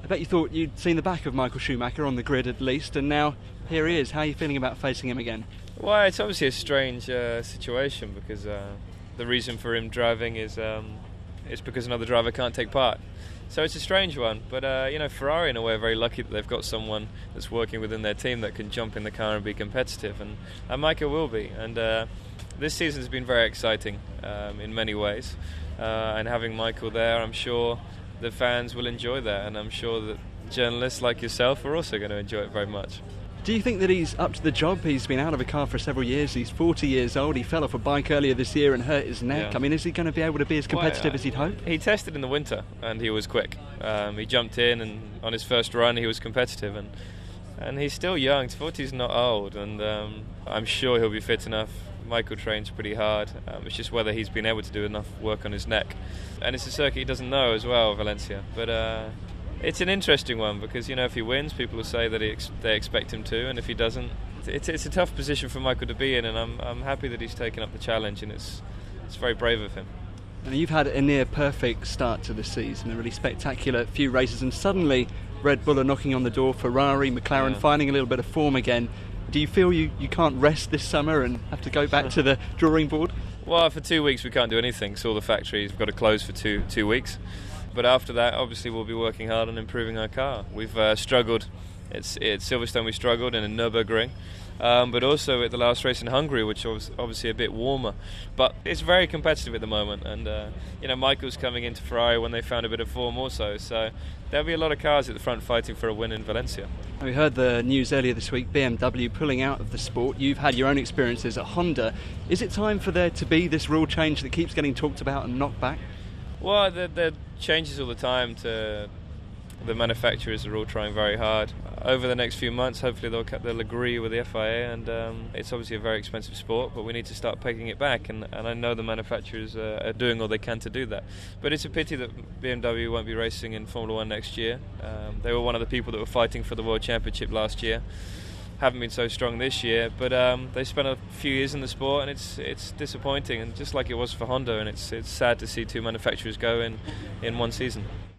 I bet you thought you'd seen the back of Michael Schumacher on the grid at least, and now here he is. How are you feeling about facing him again? Well, it's obviously a strange situation because the reason for him driving is because another driver can't take part. So it's a strange one, but Ferrari in a way are very lucky that they've got someone that's working within their team that can jump in the car and be competitive, and Michael will be. And this season has been very exciting in many ways, and having Michael there, I'm sure the fans will enjoy that, and I'm sure that journalists like yourself are also going to enjoy it very much. Do you think that he's up to the job? He's been out of a car for several years. He's 40 years old. He fell off a bike earlier this year and hurt his neck. Yeah. I mean, is he going to be able to be as competitive as he'd hope? He tested in the winter and he was quick. He jumped in, and on his first run he was competitive. And he's still young. 40 is not old, and I'm sure he'll be fit enough. Michael trains pretty hard. It's just whether he's been able to do enough work on his neck. And it's a circuit he doesn't know as well, Valencia. But it's an interesting one because, if he wins, people will say that they expect him to, and if he doesn't, it's a tough position for Michael to be in, and I'm happy that he's taken up the challenge, and it's very brave of him. And you've had a near perfect start to the season, a really spectacular few races, and suddenly Red Bull are knocking on the door, Ferrari, McLaren finding a little bit of form again. Do you feel you can't rest this summer and have to go back to the drawing board? Well, for 2 weeks we can't do anything, so all the factories have got to close for two weeks. But after that, obviously, we'll be working hard on improving our car. We've struggled. At Silverstone we struggled, and in Nürburgring. But also at the last race in Hungary, which was obviously a bit warmer. But it's very competitive at the moment. And, Michael's coming into Ferrari when they found a bit of form also. So there'll be a lot of cars at the front fighting for a win in Valencia. We heard the news earlier this week, BMW pulling out of the sport. You've had your own experiences at Honda. Is it time for there to be this rule change that keeps getting talked about and knocked back? Well, there changes all the time. The manufacturers are all trying very hard. Over the next few months, hopefully they'll agree with the FIA, and it's obviously a very expensive sport, but we need to start pegging it back, and I know the manufacturers are doing all they can to do that. But it's a pity that BMW won't be racing in Formula 1 next year. They were one of the people that were fighting for the World Championship last year. Haven't been so strong this year, but they spent a few years in the sport, and it's disappointing, and just like it was for Honda, and it's sad to see two manufacturers go in one season.